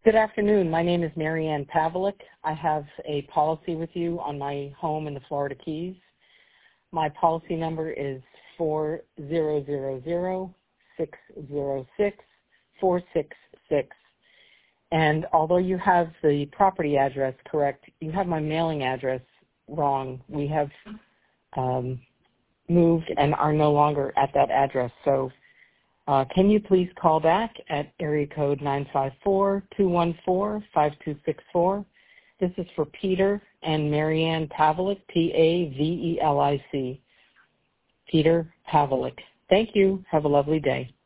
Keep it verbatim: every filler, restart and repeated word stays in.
Good afternoon. My name is Marianne Pavlik. I have a policy with you on my home in the Florida Keys. My policy number is four zero zero zero six zero six four six six. And although you have the property address correct, you have my mailing address wrong. We have um, moved and are no longer at that address. So uh, can you please call back at area code nine five four, two one four, five two six four. This is for Peter and Marianne Pavlik, P A V E L I C. Peter Pavlik. Thank you. Have a lovely day.